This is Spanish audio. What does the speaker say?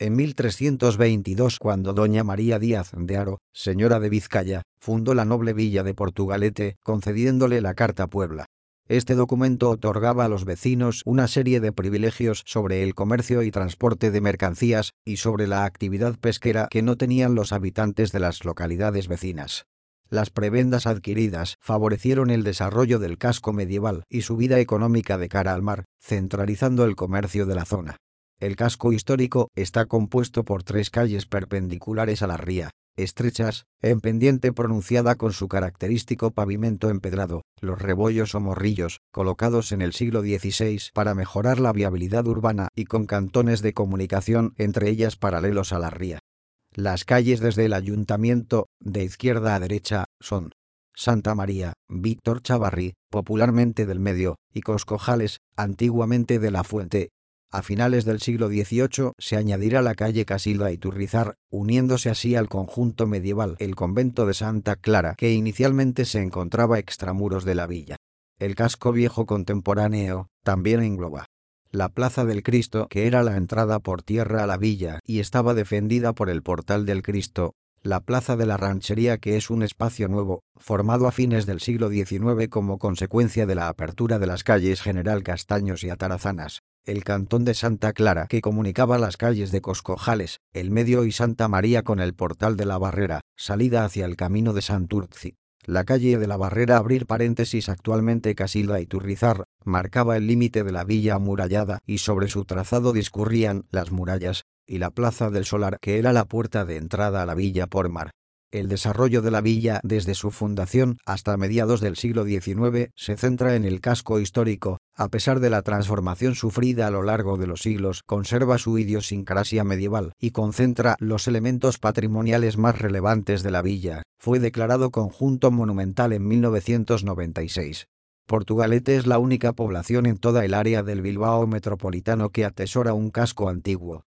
En 1322, cuando doña María Díaz de Haro, señora de Vizcaya, fundó la noble villa de Portugalete, concediéndole la Carta Puebla. Este documento otorgaba a los vecinos una serie de privilegios sobre el comercio y transporte de mercancías, y sobre la actividad pesquera que no tenían los habitantes de las localidades vecinas. Las prebendas adquiridas favorecieron el desarrollo del casco medieval y su vida económica de cara al mar, centralizando el comercio de la zona. El casco histórico está compuesto por 3 calles perpendiculares a la ría, estrechas, en pendiente pronunciada con su característico pavimento empedrado, los rebollos o morrillos, colocados en el siglo XVI para mejorar la viabilidad urbana y con cantones de comunicación entre ellas paralelos a la ría. Las calles desde el ayuntamiento, de izquierda a derecha, son Santa María, Víctor Chavarri, popularmente del Medio, y Coscojales, antiguamente de la Fuente. A finales del siglo XVIII se añadirá la calle Casilda Iturrizar, uniéndose así al conjunto medieval el convento de Santa Clara, que inicialmente se encontraba extramuros de la villa. El casco viejo contemporáneo también engloba la Plaza del Cristo, que era la entrada por tierra a la villa y estaba defendida por el Portal del Cristo, la Plaza de la Ranchería, que es un espacio nuevo, formado a fines del siglo XIX como consecuencia de la apertura de las calles General Castaños y Atarazanas, el cantón de Santa Clara, que comunicaba las calles de Coscojales, El Medio y Santa María con el Portal de la Barrera, salida hacia el camino de Santurci. La calle de la Barrera, abrir paréntesis, actualmente Casilda Iturrizar, marcaba el límite de la villa amurallada y sobre su trazado discurrían las murallas, y la Plaza del Solar, que era la puerta de entrada a la villa por mar. El desarrollo de la villa desde su fundación hasta mediados del siglo XIX se centra en el casco histórico. A pesar de la transformación sufrida a lo largo de los siglos, conserva su idiosincrasia medieval y concentra los elementos patrimoniales más relevantes de la villa. Fue declarado conjunto monumental en 1996. Portugalete es la única población en toda el área del Bilbao metropolitano que atesora un casco antiguo.